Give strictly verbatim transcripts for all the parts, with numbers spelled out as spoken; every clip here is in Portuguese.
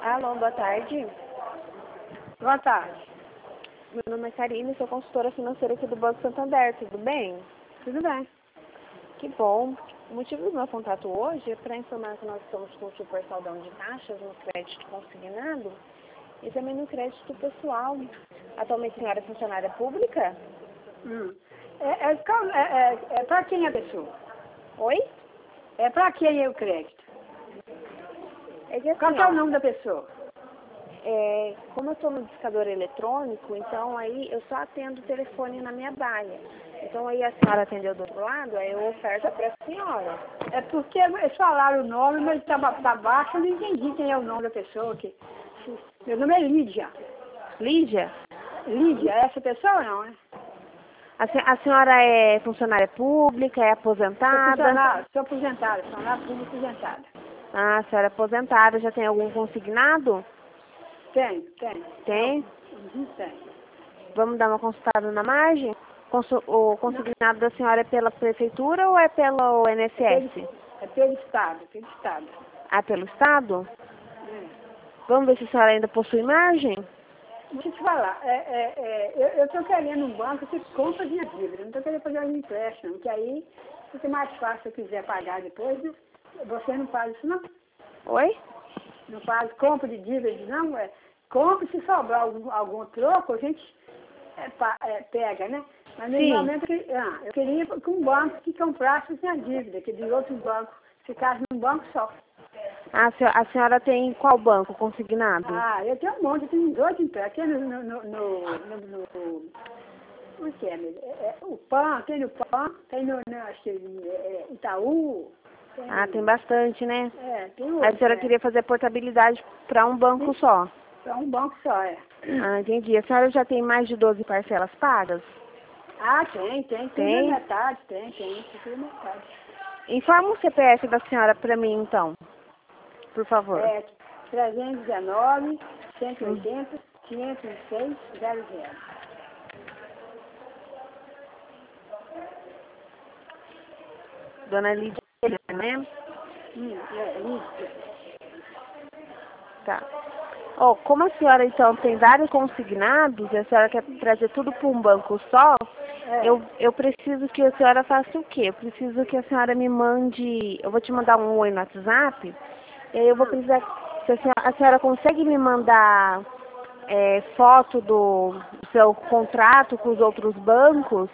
Alô, boa tarde. Boa tarde. Meu nome é Karine, sou consultora financeira aqui do Banco Santander, tudo bem? Tudo bem. Que bom. O motivo do meu contato hoje é para informar que nós estamos com o super saldão de taxas no crédito consignado e também no crédito pessoal. Atualmente a senhora é funcionária pública? Hum. É, é, é, é, é para quem é a pessoa? Oi? É para quem é o crédito? É que Qual assim, que é o ó, nome da pessoa? é, como eu estou no discador eletrônico, então aí eu só atendo o telefone na minha baia. Então aí a senhora atendeu do outro lado, aí eu oferto para a senhora. É porque eles falaram o nome, mas estava tá baixo, eu não entendi quem é o nome da pessoa. Que, meu nome é Lídia. Lídia? Lídia, é essa pessoa ou não, né? A, se- a senhora é funcionária pública, é Sou aposentada? funcionária, sou aposentada, funcionária pública aposentada. Ah, a senhora é aposentada, já tem algum consignado? Tenho, tenho. Tem? Uhum, tenho. Vamos dar uma consultada na margem? Consu- o consignado da senhora é pela prefeitura ou é pelo É pelo, I N S S? é pelo Estado, pelo Estado. Ah, pelo Estado? É. Vamos ver se a senhora ainda possui margem? Deixa eu te falar, é, é, é, eu estou querendo um banco que compra minha dívida, não estou querendo fazer um empréstimo, que aí fica mais fácil se eu quiser pagar depois, né? Você não faz isso não? Oi? Não faz compra de dívida não? É, compra, se sobrar algum, algum troco, a gente é, pa- é, pega, né? Mas Sim. normalmente eu, queria- ah, eu queria com um banco que comprasse minha dívida, que de outro banco ficasse num banco só. Ah, a senhora, a senhora tem qual banco consignado? Ah, eu tenho um monte, eu tenho dois empréstimos. Aqui no, no, no, no, no, no como é que é, meu? É, é, o PAN, tem no PAN, tem no, no acho que, é, é, Itaú. Tem, Ah, tem bastante, né? É, tem A outro, senhora é. queria fazer portabilidade para um banco só? É um banco só, é. Ah, entendi. A senhora já tem mais de doze parcelas pagas? Ah, tem, tem, tudo é Tem? metade, tem, tem, tudo é metade. Informa o C P F da senhora para mim, então, por favor. É trezentos e dezenove, cento e Hum. oitenta, quinhentos e seis, zero zero. Dona Lídia, né? Hum, é, isso. Tá. Ó, como a senhora, então, tem vários consignados e a senhora quer trazer tudo para um banco só, É. eu, eu preciso que a senhora faça o quê? Eu preciso que a senhora me mande... Eu vou te mandar um oi no WhatsApp, e aí eu vou Hum. precisar... Se a senhora, a senhora consegue me mandar é, foto do, do seu contrato com os outros bancos?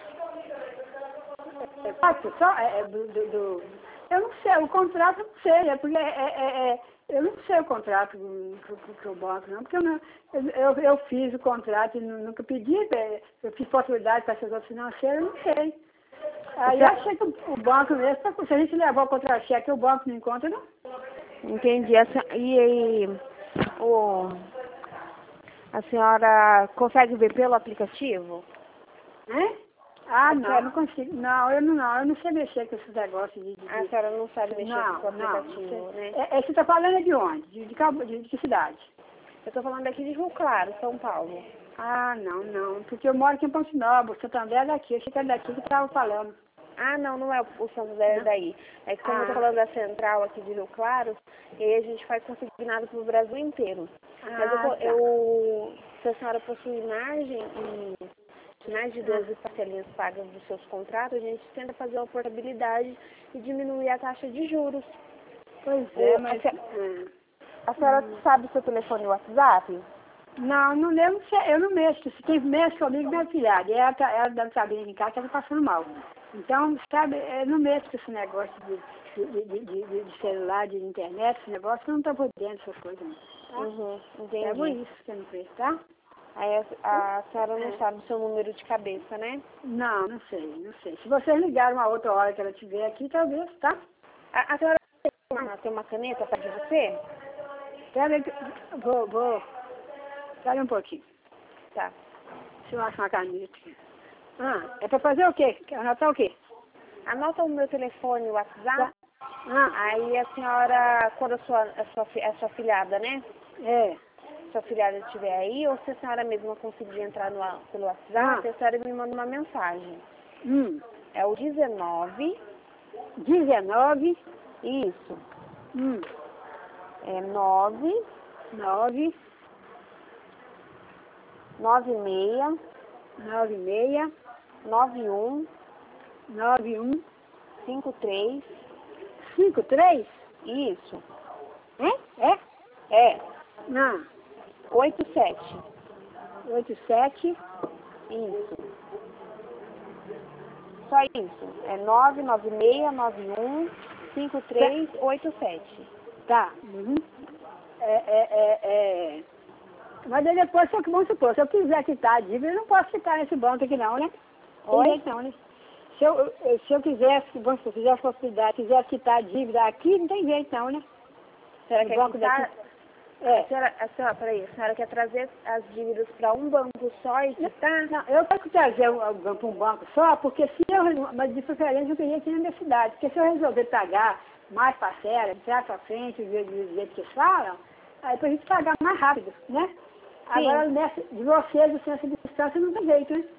É, pode só, é, é do, do, do- eu não sei, o contrato eu não sei, é porque é, é, é, é, eu não sei o contrato com o banco, não, porque eu, não, eu, eu, eu fiz o contrato e nu- nunca pedi, é, eu fiz possibilidade para assessor financeiro, eu não sei. Aí eu achei que o, o banco mesmo, se a gente levar o contra-cheque, o banco não encontra, não. Entendi. A senhora, e aí, o, a senhora consegue ver pelo aplicativo? Né? Ah, A não, eu senhora, não consigo. Não, eu não, não, eu não sei mexer com esses negócios de... de, a de- senhora não sabe mexer não, com o não, não aplicativo, sei. né? É, é, você está falando de onde? De, de, Cabo- de, de que cidade? Eu tô falando aqui de Rio Claro, São Paulo. Ah, não, não, porque eu moro aqui em Ponte Nova, o Santander é daqui, eu achei que era daqui que estava falando. Ah, não, não é o o Santander Não? daí. É que como eu tô Ah, falando da central aqui de Rio Claro, e aí a gente faz consignado pro Brasil inteiro. Mas eu, ah, co- tá. eu se a senhora possui margem e mais de Ah, doze parcelinhas pagas dos seus contratos, a gente tenta fazer uma portabilidade e diminuir a taxa de juros. pois O, é, a, mas... se- ah, a senhora hum. sabe o seu telefone WhatsApp? Não, não, eu não sei, eu não mexo. Se quem mexe comigo é minha filhada. E ela, tá- ela dando cabelo em casa, ela tá passando mal. Então, sabe, eu não mexo com esse negócio de, de, de, de, de- de celular, de internet, esse negócio, eu não tô por dentro dessas coisas, não. Tá? Uhum, É por entendi. isso que eu não vejo, tá? Aí a, a senhora não É. sabe o seu número de cabeça, né? Não, não sei, não sei. Se vocês ligarem uma outra hora que ela estiver aqui, talvez, tá? A, a senhora tem uma, tem uma caneta perto de você? Pera aí, que- vou, vou. Espera um pouquinho. Tá. Se eu acho uma caneta. Ah, é pra fazer o quê? Quer anotar o quê? Anota o meu telefone, o Tá? WhatsApp. Ah, Aí a senhora, quando a sua, a sua, fi- a sua filhada, né? é. Sua filhada estiver aí, ou se a senhora mesma conseguir entrar no, wa- pelo Ah, WhatsApp, a senhora me manda uma mensagem. hum. É o dezenove, dezenove, isso, hum. é nove, nove, nove seis, nove seis, nove um, nove um, cinco três. cinco três? Isso. É? É? É. Não. oito sete. oito sete. Isso. Só isso. É nove nove seis, nove um, cinco três, oito sete. Tá. Uhum. É, é, é, é. Mas aí depois, se eu, vamos supor, se eu quiser quitar a dívida, eu não posso quitar nesse banco aqui não, né? Tem Oi? jeito não, né? Se eu, eu- se eu quisesse, vamos supor, fizesse a possibilidade, quisesse quitar a dívida aqui, não tem jeito não, né? A senhora No quer banco quitar? daqui. A É. senhora, a senhora, peraí, a senhora quer trazer as dívidas para um banco só e quitar? Não, eu quero trazer para um banco só, porque se eu, mas de preferência eu queria aqui na minha cidade, porque se eu resolver pagar mais parcela, entrar para frente, do jeito do jeito que eles falam, aí para a gente pagar mais rápido, né? Sim. Agora, nessa, de vocês, do centro de distância, não tem jeito, né?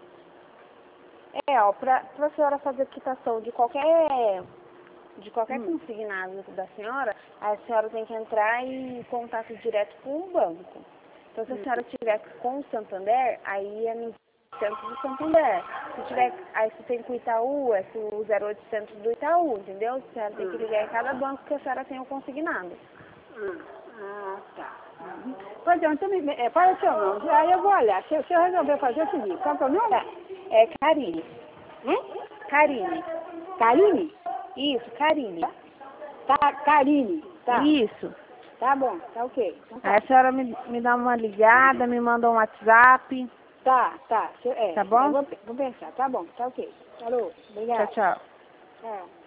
É, ó, para a senhora fazer quitação de qualquer, de qualquer Hum. consignado da senhora, a senhora tem que entrar em contato direto com o banco. Então, se a Hum. senhora tiver com o Santander, aí é no centro do Santander. Se tiver, aí se tem com o Itaú, é o zero oitocentos do Itaú, entendeu? A senhora tem que ligar em cada banco que a senhora tem o consignado. Ah, ah, tá. Uhum. Pois é, então, me- é, qual é o seu nome? Aí eu vou olhar. Se, eu- se eu resolver fazer o seguinte, qual que é o nome? Tá. É Karine. Hein? Karine. Karine? Isso, Karine. Tá, Karine. Tá. Isso. Tá bom, tá ok. Então, tá. Aí a senhora me, me dá uma ligada, me manda um WhatsApp. Tá, tá. Se- É, Tá bom? eu vou, vou pensar. Tá bom, tá ok. Alô, Tchau, obrigada. tchau. Tchau.